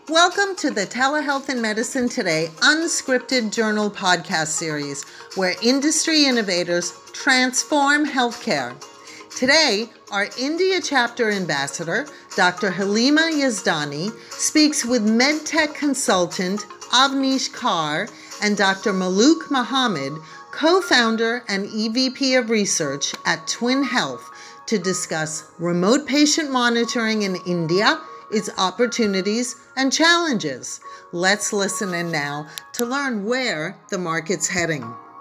Welcome to the Telehealth and Medicine Today unscripted journal podcast series, where industry innovators transform healthcare. Today, our India chapter ambassador, Dr. Halima Yazdani, speaks with MedTech consultant Avnish Kar and Dr. Maluk Mohammed, co-founder and EVP of research at Twin Health, to discuss remote patient monitoring in India, its opportunities and challenges. Let's listen in now to learn where the market's heading.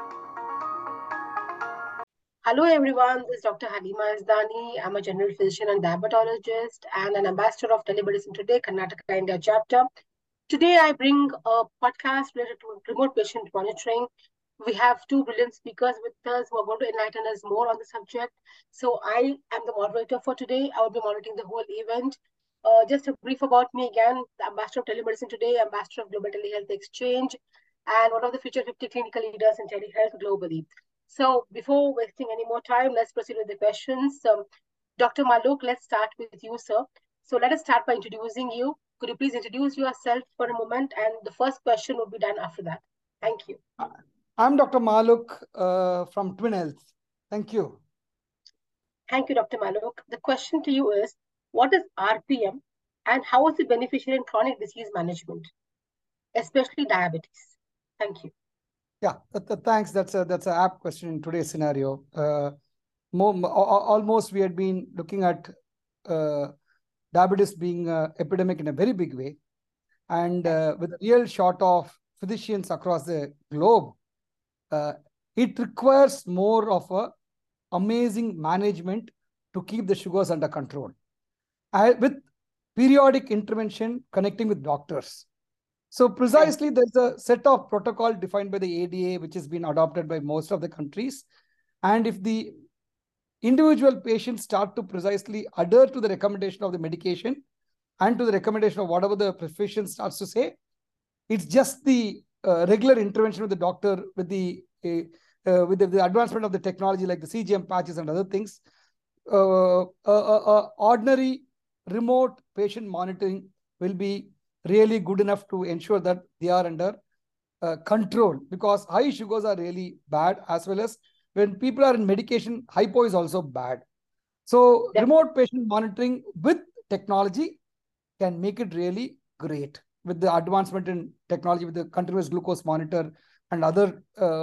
Hello everyone, this is Dr. Halima Yazdani. I'm a general physician and diabetologist and an ambassador of Telemedicine Today, Karnataka India chapter. Today I bring a podcast related to remote patient monitoring. We have two brilliant speakers with us who are going to enlighten us more on the subject. So I am the moderator for today. I will be moderating the whole event. Just a brief about me again, the ambassador of Telemedicine Today, ambassador of Global Telehealth Exchange, and one of the future 50 clinical leaders in telehealth globally. So before wasting any more time, let's proceed with the questions. Dr. Maluk, let's start with you, sir. So let us start by introducing you. Could you please introduce yourself for a moment? And the first question will be done after that. Thank you. I'm Dr. Maluk from Twin Health. Thank you. Thank you, Dr. Maluk. The question to you is, what is RPM and how is it beneficial in chronic disease management, especially diabetes? Thank you. Yeah, thanks. That's an apt question in today's scenario. Almost we had been looking at diabetes being an epidemic in a very big way. And with a real short of physicians across the globe, it requires more of a amazing management to keep the sugars under control. With periodic intervention connecting with doctors. So precisely, there's a set of protocol defined by the ADA, which has been adopted by most of the countries. And if the individual patients start to precisely adhere to the recommendation of the medication and to the recommendation of whatever the physician starts to say, it's just the regular intervention with the doctor with the advancement of the technology like the CGM patches and other things. Ordinary remote patient monitoring will be really good enough to ensure that they are under control, because high sugars are really bad, as well as when people are in medication, hypo is also bad. So remote patient monitoring with technology can make it really great. With the advancement in technology, with the continuous glucose monitor and other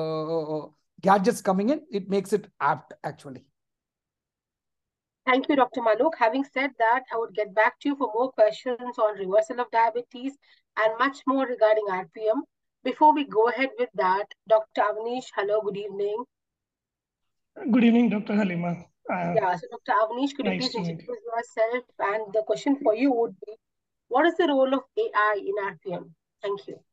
gadgets coming in, it makes it apt actually. Thank you, Dr. Maluk. Having said that, I would get back to you for more questions on reversal of diabetes and much more regarding RPM. Before we go ahead with that, Dr. Avnish, hello, good evening. Good evening, Dr. Halima. So Dr. Avnish, could you please introduce yourself? And the question for you would be, what is the role of AI in RPM? Thank you.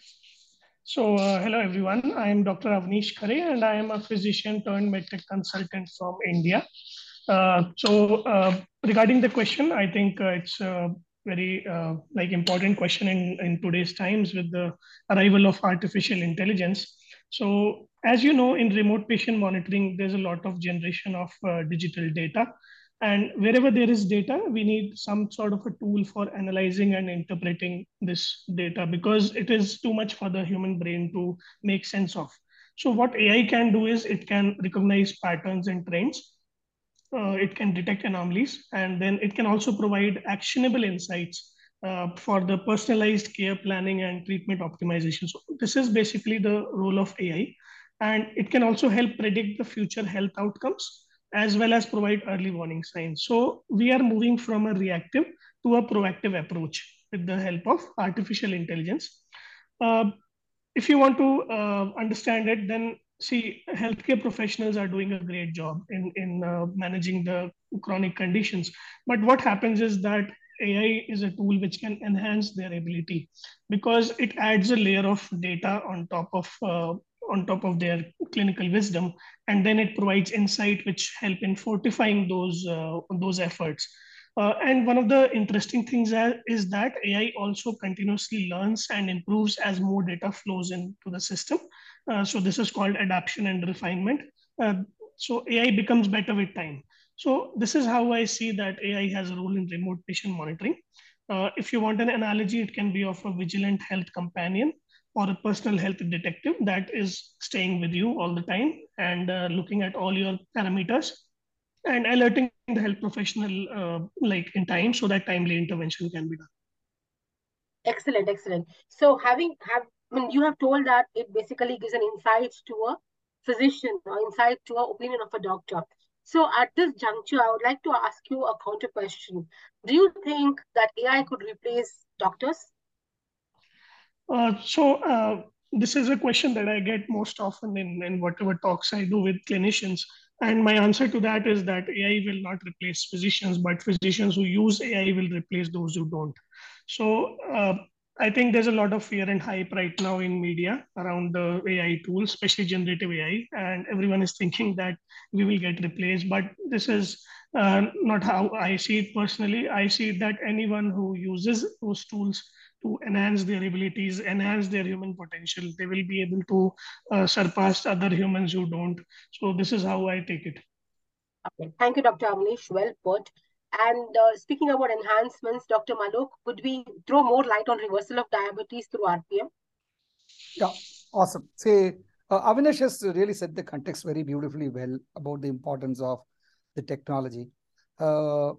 So, hello everyone. I am Dr. Avnish Khare, and I am a physician turned medtech consultant from India. Regarding the question, I think it's a very important question in today's times with the arrival of artificial intelligence. So, as you know, in remote patient monitoring, there's a lot of generation of digital data. And wherever there is data, we need some sort of a tool for analyzing and interpreting this data, because it is too much for the human brain to make sense of. So what AI can do is it can recognize patterns and trends. It can detect anomalies, and then it can also provide actionable insights for the personalized care planning and treatment optimization. So this is basically the role of AI. And it can also help predict the future health outcomes, as well as provide early warning signs. So we are moving from a reactive to a proactive approach with the help of artificial intelligence. If you want to understand it, then see, healthcare professionals are doing a great job in managing the chronic conditions. But what happens is that AI is a tool which can enhance their ability, because it adds a layer of data on top of their clinical wisdom, and then it provides insight which help in fortifying those efforts. And one of the interesting things is that AI also continuously learns and improves as more data flows into the system. So this is called adaptation and refinement. So AI becomes better with time. So this is how I see that AI has a role in remote patient monitoring. If you want an analogy, it can be of a vigilant health companion or a personal health detective that is staying with you all the time and looking at all your parameters and alerting the health professional like in time so that timely intervention can be done. Excellent, excellent. So you have told that it basically gives an insight to a physician or insight to an opinion of a doctor. So at this juncture, I would like to ask you a counter question. Do you think that AI could replace doctors? This is a question that I get most often in whatever talks I do with clinicians. And my answer to that is that AI will not replace physicians, but physicians who use AI will replace those who don't. So I think there's a lot of fear and hype right now in media around the AI tools, especially generative AI, and everyone is thinking that we will get replaced. But this is not how I see it personally. I see that anyone who uses those tools to enhance their abilities, enhance their human potential, they will be able to surpass other humans who don't. So this is how I take it. Okay. Thank you, Dr. Avnish. Well put. And speaking about enhancements, Dr. Maluk, could we throw more light on reversal of diabetes through RPM? Yeah, awesome. Say, Avinash has really set the context very beautifully well about the importance of the technology. For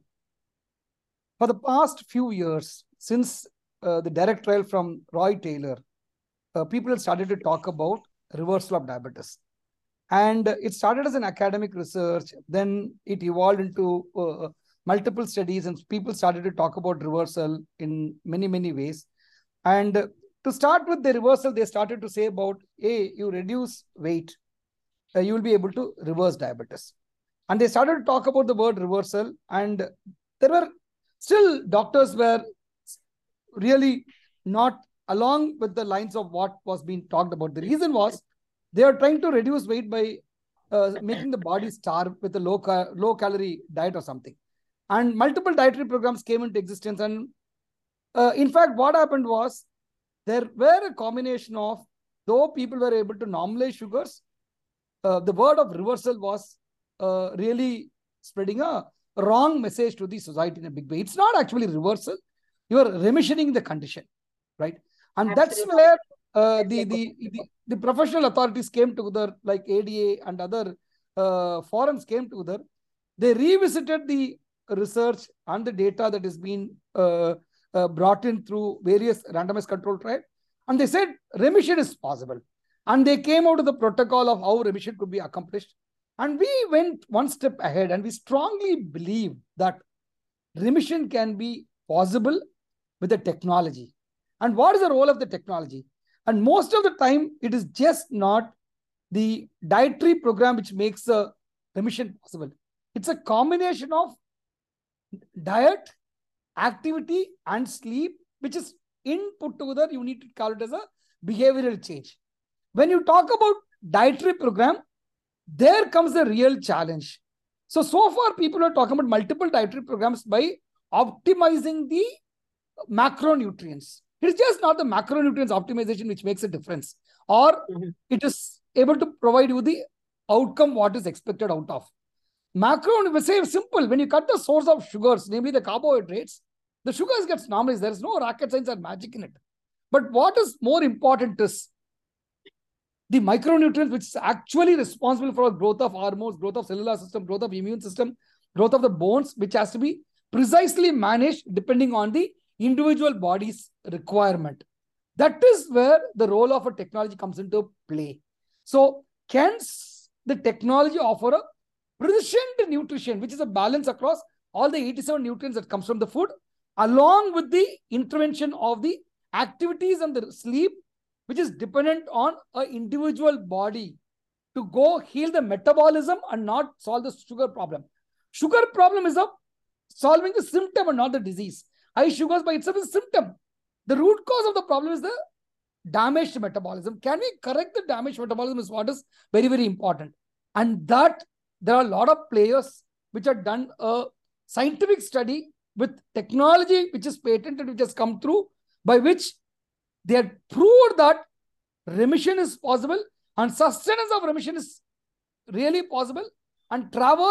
the past few years, since the direct trial from Roy Taylor, people have started to talk about reversal of diabetes. And it started as an academic research, then it evolved into multiple studies, and people started to talk about reversal in many, many ways. And to start with the reversal, they started to say about, hey, you reduce weight, you will be able to reverse diabetes. And they started to talk about the word reversal, and there were still doctors were really not along with the lines of what was being talked about. The reason was they are trying to reduce weight by making the body starve with a low calorie diet or something. And multiple dietary programs came into existence. And in fact, what happened was there were a combination of, though people were able to normalize sugars, the word of reversal was really spreading a wrong message to the society in a big way. It's not actually reversal. You are remissioning the condition, right? And Absolutely. that's where the professional authorities came together, like ADA and other forums came together. They revisited the research and the data that has been brought in through various randomized control trials, and they said remission is possible. And they came out of the protocol of how remission could be accomplished. And we went one step ahead, and we strongly believe that remission can be possible with the technology. And what is the role of the technology? And most of the time, it is just not the dietary program which makes a remission possible. It's a combination of diet, activity, and sleep, which is put together. You need to call it as a behavioral change. When you talk about dietary program, there comes the real challenge. So far, people are talking about multiple dietary programs by optimizing the macronutrients. It's just not the macronutrients optimization which makes a difference, or it is able to provide you the outcome what is expected out of. Macro, say simple, when you cut the source of sugars, namely the carbohydrates, the sugars gets normalized. There is no rocket science or magic in it. But what is more important is the micronutrients which is actually responsible for growth of hormones, growth of cellular system, growth of immune system, growth of the bones, which has to be precisely managed depending on the individual body's requirement. That is where the role of a technology comes into play. So can the technology offer a precision nutrition, which is a balance across all the 87 nutrients that comes from the food, along with the intervention of the activities and the sleep, which is dependent on an individual body to go heal the metabolism and not solve the sugar problem. Sugar problem is solving the symptom and not the disease. High sugars by itself is a symptom. The root cause of the problem is the damaged metabolism. Can we correct the damaged metabolism is what is very, very important. And that there are a lot of players which have done a scientific study with technology which is patented, which has come through, by which they have proved that remission is possible and sustenance of remission is really possible, and traversing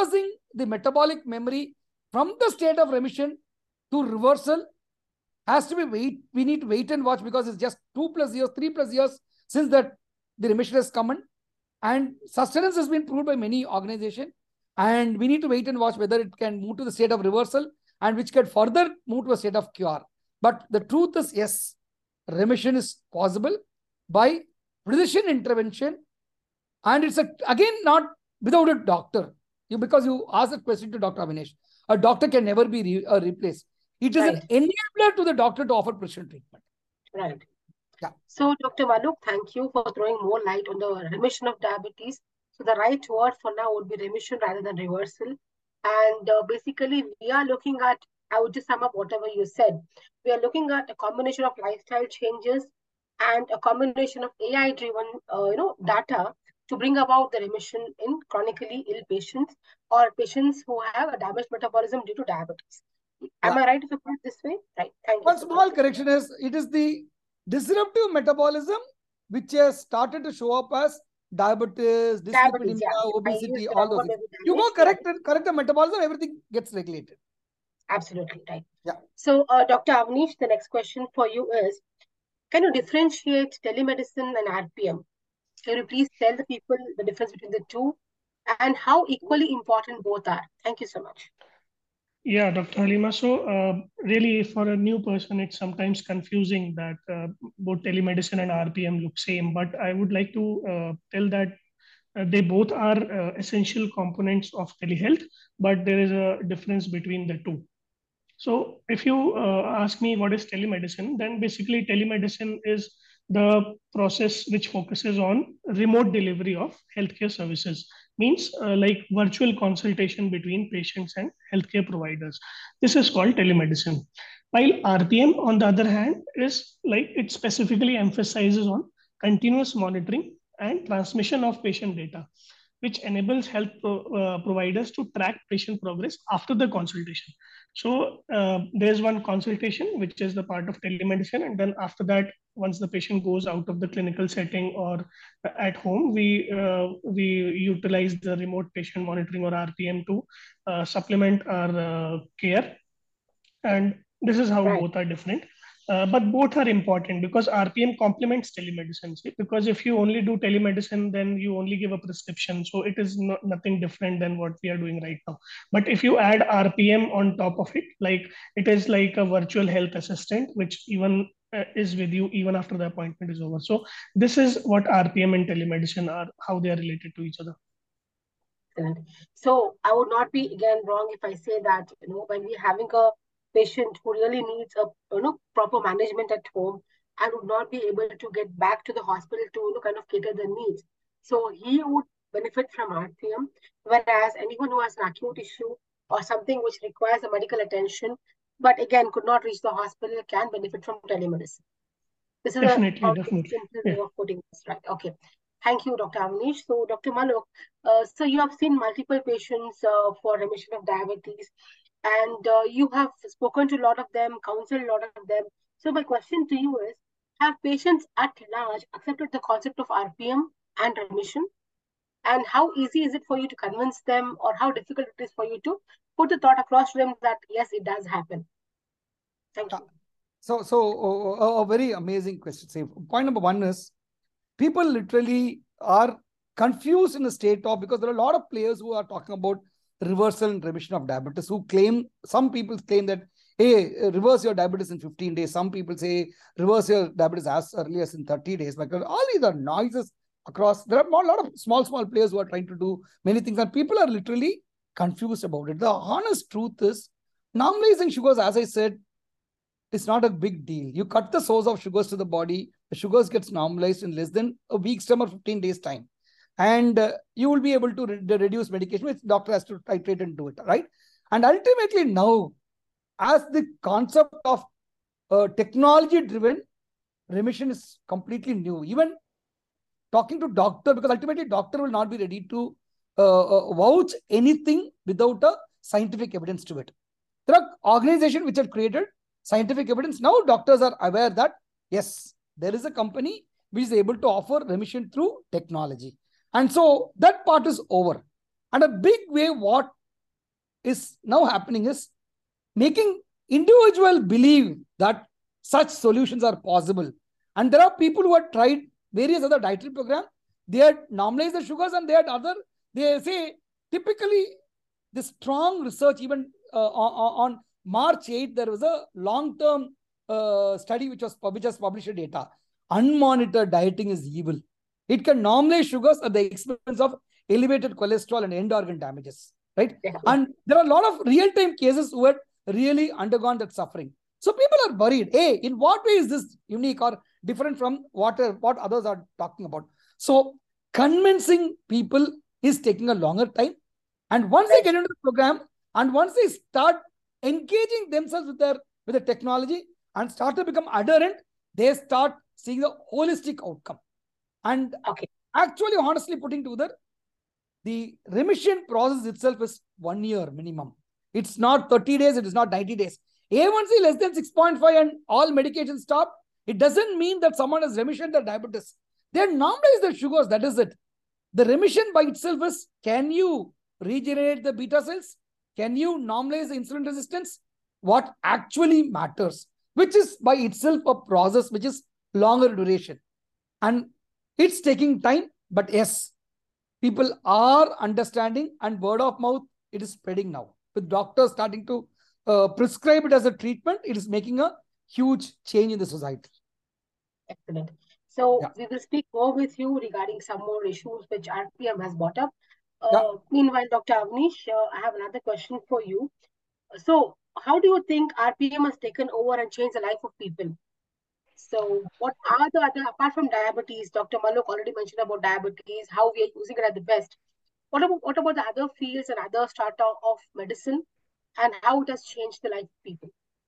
the metabolic memory from the state of remission to reversal has to be we need to wait and watch, because it's just 2+ years, 3+ years since that the remission has come in, and sustenance has been proved by many organizations, and we need to wait and watch whether it can move to the state of reversal and which can further move to a state of cure. But the truth is, yes, remission is possible by physician intervention, and it's again not without a doctor. Because you asked that question to Dr. Avinash, a doctor can never be replaced. It is an enabler to the doctor to offer precision treatment. Right. Yeah. So, Dr. Maluk, thank you for throwing more light on the remission of diabetes. So, the right word for now would be remission rather than reversal. And basically, we are looking at, I would just sum up whatever you said. We are looking at a combination of lifestyle changes and a combination of AI-driven, data to bring about the remission in chronically ill patients or patients who have a damaged metabolism due to diabetes. Am I right if I put it this way? Right. Thank you. One small correction is, it is the disruptive metabolism which has started to show up as diabetes, dyslipidemia, obesity, all those things. You go correct the metabolism, everything gets regulated. Absolutely right. Yeah. So, Dr. Avnish, the next question for you is, can you differentiate telemedicine and RPM? Can you please tell the people the difference between the two and how equally important both are? Thank you so much. Yeah, Dr. Halima. So really, for a new person, it's sometimes confusing that both telemedicine and RPM look same. But I would like to tell that they both are essential components of telehealth, but there is a difference between the two. So if you ask me what is telemedicine, then basically telemedicine is the process which focuses on remote delivery of healthcare services. Means like virtual consultation between patients and healthcare providers. This is called telemedicine. While RPM, on the other hand, is like it specifically emphasizes on continuous monitoring and transmission of patient data, which enables health providers to track patient progress after the consultation. So there's one consultation, which is the part of telemedicine. And then after that, once the patient goes out of the clinical setting or at home, we utilize the remote patient monitoring or RPM to supplement our care. And this is how both are different. But both are important because RPM complements telemedicine. See? Because if you only do telemedicine, then you only give a prescription. So it is nothing different than what we are doing right now. But if you add RPM on top of it, like it is like a virtual health assistant, which even is with you even after the appointment is over. So this is what RPM and telemedicine are, how they are related to each other. So I would not be again wrong if I say that, when we're having a patient who really needs a proper management at home and would not be able to get back to the hospital to kind of cater their needs, so he would benefit from RPM, whereas anyone who has an acute issue or something which requires a medical attention but again could not reach the hospital can benefit from telemedicine. This is definitely. simple way of putting this, right? Okay. Thank you, Dr. Avnish. So, Dr. Maluk, so you have seen multiple patients for remission of diabetes, and you have spoken to a lot of them, counseled a lot of them. So, my question to you is, have patients at large accepted the concept of RPM and remission? And how easy is it for you to convince them, or how difficult it is for you to put the thought across to them that, yes, it does happen? Thank you. So a very amazing question. Say, point number one is, people literally are confused in the state of, because there are a lot of players who are talking about reversal and remission of diabetes, who claim, some people claim that, hey, reverse your diabetes in 15 days. Some people say reverse your diabetes as early as in 30 days. Because all these are noises across. There are a lot of small players who are trying to do many things, and people are literally confused about it. The honest truth is, normalizing sugars, as I said, it's not a big deal. You cut the source of sugars to the body, the sugars gets normalized in less than a week's time or 15 days time. And you will be able to reduce medication, which doctor has to titrate and do it, right? And ultimately now, as the concept of technology-driven remission is completely new. Even talking to doctor, because ultimately doctor will not be ready to vouch anything without a scientific evidence to it. There are organizations which have created scientific evidence. Now doctors are aware that, yes, there is a company which is able to offer remission through technology. And so that part is over. And a big way what is now happening is making individual believe that such solutions are possible. And there are people who have tried various other dietary programs. They had normalized the sugars and they say typically the strong research, even on March 8th, there was a long-term study which was published data. Unmonitored dieting is evil. It can normalize sugars at the expense of elevated cholesterol and end organ damages, right? Yeah. And there are a lot of real-time cases who had really undergone that suffering. So people are worried, hey, in what way is this unique or different from what others are talking about? So convincing people is taking a longer time. And once they get into the program and once they start engaging themselves with the technology and start to become adherent, they start seeing the holistic outcome. And actually, honestly putting together, the remission process itself is 1 year minimum. It's not 30 days, it is not 90 days. A1C less than 6.5 and all medications stop. It doesn't mean that someone has remission their diabetes. They normalize their sugars, that is it. The remission by itself is, can you regenerate the beta cells? Can you normalize the insulin resistance? What actually matters, which is by itself a process which is longer duration. And it's taking time, but yes, people are understanding and word of mouth, it is spreading now. With doctors starting to prescribe it as a treatment, it is making a huge change in the society. Excellent. So we will speak more with you regarding some more issues which RPM has brought up. Meanwhile, Dr. Avnish, I have another question for you. So how do you think RPM has taken over and changed the life of people? So what are the other, apart from diabetes, Dr. Malok already mentioned about diabetes, how we are using it at the best. What about the other fields and other strata of medicine and how it has changed the life of people?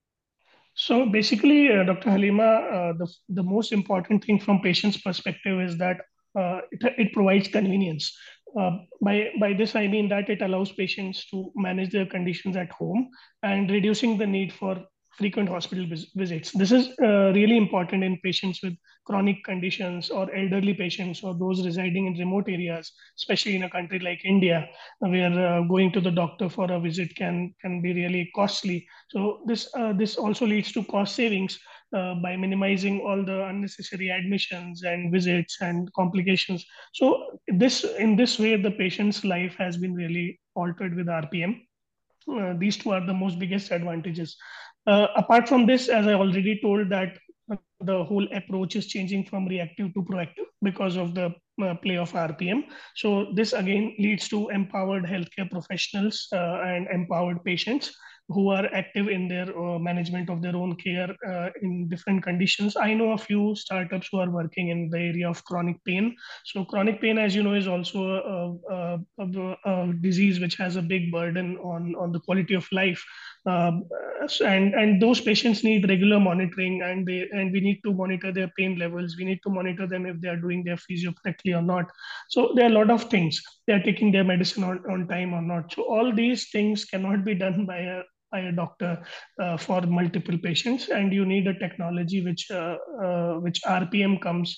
So basically, Dr. Halima, the most important thing from patient's perspective is that it provides convenience. By this, I mean that it allows patients to manage their conditions at home and reducing the need for frequent hospital visits. This is really important in patients with chronic conditions or elderly patients or those residing in remote areas, especially in a country like India, where going to the doctor for a visit can be really costly. So this also leads to cost savings by minimizing all the unnecessary admissions and visits and complications. So in this way, the patient's life has been really altered with RPM. These two are the most biggest advantages. Apart from this, as I already told, that the whole approach is changing from reactive to proactive because of the play of RPM. So this again leads to empowered healthcare professionals and empowered patients who are active in their management of their own care in different conditions. I know a few startups who are working in the area of chronic pain. So chronic pain, as you know, is also a disease which has a big burden on the quality of life. And those patients need regular monitoring, and we need to monitor their pain levels. We need to monitor them if they are doing their physio correctly or not. So there are a lot of things. They are taking their medicine on time or not. So all these things cannot be done by a doctor for multiple patients, and you need a technology which RPM comes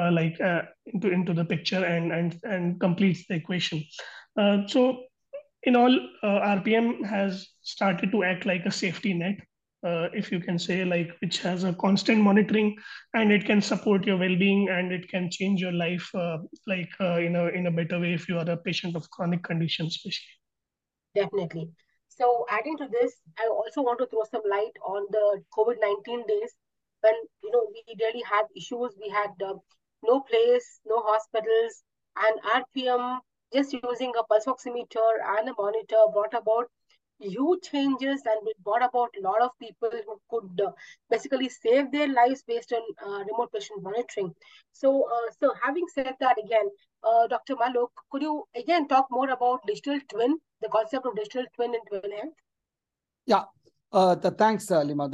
into the picture and completes the equation. So in all, RPM has started to act like a safety net, if you can say, which has a constant monitoring, and it can support your well-being, and it can change your life in a better way if you are a patient of chronic conditions, especially. Definitely. So adding to this, I also want to throw some light on the COVID-19 days when, we really had issues. We had no place, no hospitals, and RPM just using a pulse oximeter and a monitor brought about huge changes, and it brought about a lot of people who could basically save their lives based on remote patient monitoring. So having said that, again, Dr. Malok, could you again talk more about digital twin, the concept of digital twin in twin health? Yeah, thanks, Lima.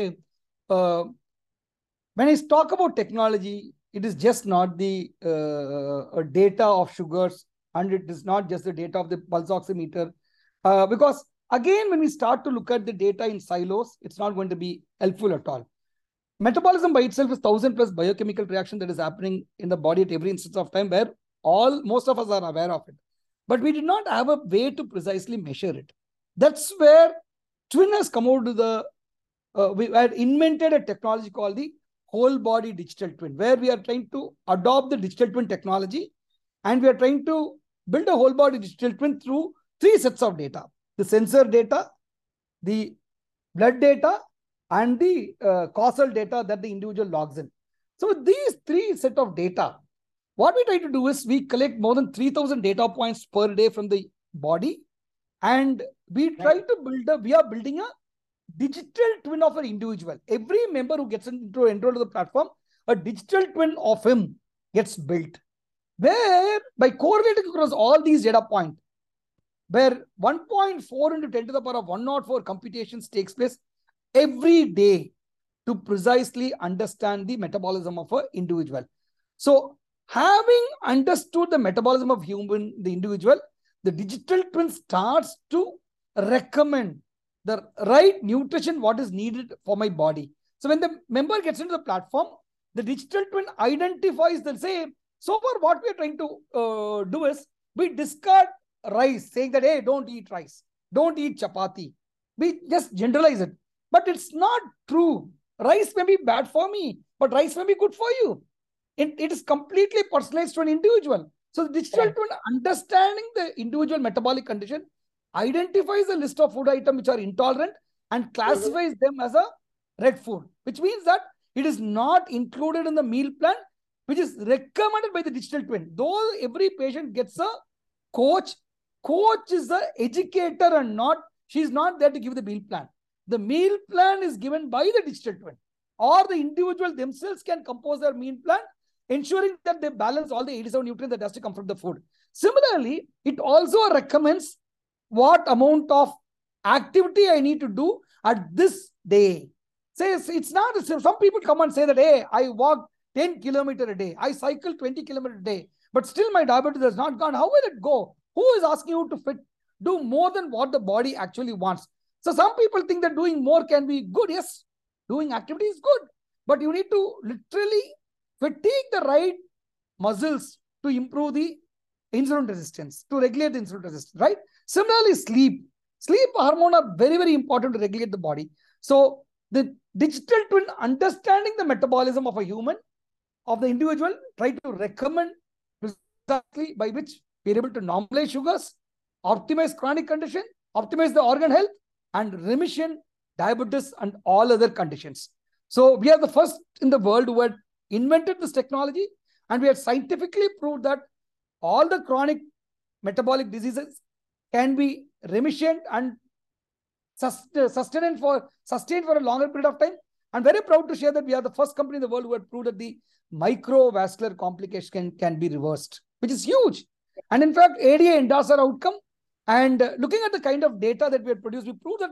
When I talk about technology, it is just not the data of sugars, and it is not just the data of the pulse oximeter, because again, when we start to look at the data in silos, it's not going to be helpful at all. Metabolism by itself is 1,000 plus biochemical reaction that is happening in the body at every instance of time, where most of us are aware of it. But we did not have a way to precisely measure it. That's where Twin has come out to the, we had invented a technology called the whole body digital twin, where we are trying to adopt the digital twin technology, and we are trying to build a whole body digital twin through three sets of data: the sensor data, the blood data, and the causal data that the individual logs in. So with these three set of data, what we try to do is we collect more than 3,000 data points per day from the body, and we try to we are building a digital twin of an individual. Every member who gets enrolled to the platform, a digital twin of him gets built, where by correlating across all these data points, where 1.4 into 10 to the power of 104 computations takes place every day to precisely understand the metabolism of an individual. So having understood the metabolism of the individual, the digital twin starts to recommend the right nutrition, what is needed for my body. So when the member gets into the platform, the digital twin identifies the same. So far, what we are trying to do is we discard rice, saying that, hey, don't eat rice, don't eat chapati. We just generalize it. But it's not true. Rice may be bad for me, but rice may be good for you. It is completely personalized to an individual. So the digital twin, understanding the individual metabolic condition, identifies a list of food items which are intolerant and classifies them as a red food, which means that it is not included in the meal plan, which is recommended by the digital twin. Though every patient gets a coach, coach is the educator and not, she's not there to give the meal plan. The meal plan is given by the digital twin, or the individual themselves can compose their meal plan, ensuring that they balance all the 87 nutrients that has to come from the food. Similarly, it also recommends what amount of activity I need to do at this day. Say it's not, some people come and say that, hey, I walk 10 kilometers a day, I cycle 20 kilometers a day, but still my diabetes has not gone. How will it go? Who is asking you to do more than what the body actually wants? So some people think that doing more can be good. Yes, doing activity is good, but you need to literally fatigue the right muscles to improve the insulin resistance, to regulate the insulin resistance, right? Similarly, sleep hormone are very, very important to regulate the body. So the digital twin, understanding the metabolism of a human, of the individual, try to recommend precisely by which we are able to normalize sugars, optimize chronic condition, optimize the organ health, and remission, diabetes, and all other conditions. So we are the first in the world who had invented this technology, and we have scientifically proved that all the chronic metabolic diseases can be remission and sustained for a longer period of time. I'm very proud to share that we are the first company in the world who had proved that the microvascular complication can be reversed, which is huge. And in fact, ADA endorsed our outcome. And looking at the kind of data that we had produced, we proved that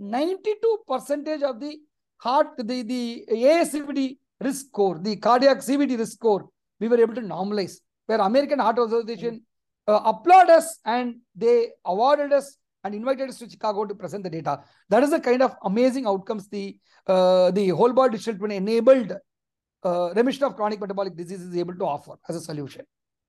92% of the heart, the ASCVD risk score, the cardiac CVD risk score, we were able to normalize, where American Heart Association applauded us and they awarded us and invited us to Chicago to present the data. That is the kind of amazing outcomes the whole body digital twin enabled remission of chronic metabolic disease is able to offer as a solution.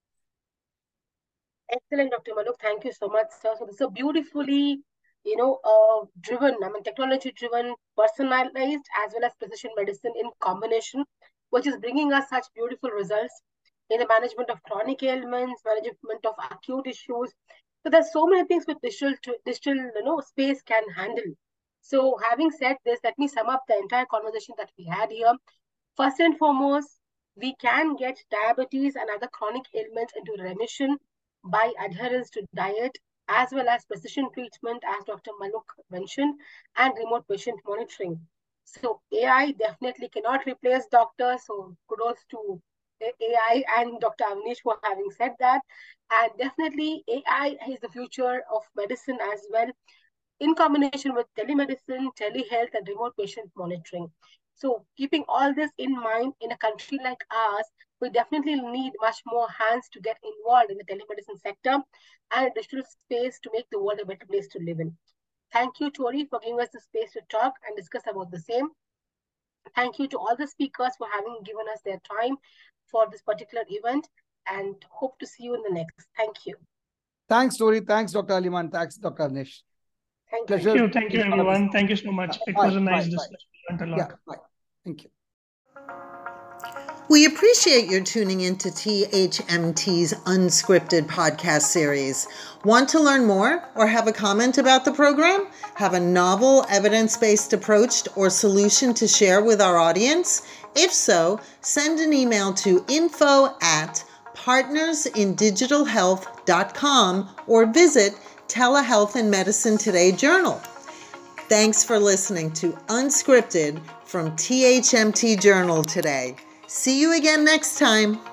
Excellent, Dr. Maluk. Thank you so much, sir. So this is a beautifully, driven, technology-driven, personalized, as well as precision medicine in combination, which is bringing us such beautiful results in the management of chronic ailments, management of acute issues. So there's so many things with digital space can handle. So having said this, let me sum up the entire conversation that we had here. First and foremost, we can get diabetes and other chronic ailments into remission by adherence to diet, as well as precision treatment, as Dr. Maluk mentioned, and remote patient monitoring. So AI definitely cannot replace doctors. So kudos to AI and Dr. Avnish for having said that. And definitely AI is the future of medicine as well, in combination with telemedicine, telehealth, and remote patient monitoring. So keeping all this in mind, in a country like ours, we definitely need much more hands to get involved in the telemedicine sector and digital space to make the world a better place to live in. Thank you, Tori, for giving us the space to talk and discuss about the same. Thank you to all the speakers for having given us their time for this particular event, and hope to see you in the next. Thank you. Thanks, Tori. Thanks, Dr. Aliman. Thanks, Dr. Anish. Thank Pleasure. you. Thank you, everyone. Thank you so much. It was a nice discussion. Learned a lot. Yeah, bye. Thank you. We appreciate your tuning into THMT's Unscripted podcast series. Want to learn more or have a comment about the program? Have a novel, evidence-based approach or solution to share with our audience? If so, send an email to info@partnersindigitalhealth.com or visit Telehealth and Medicine Today Journal. Thanks for listening to Unscripted from THMT Journal today. See you again next time.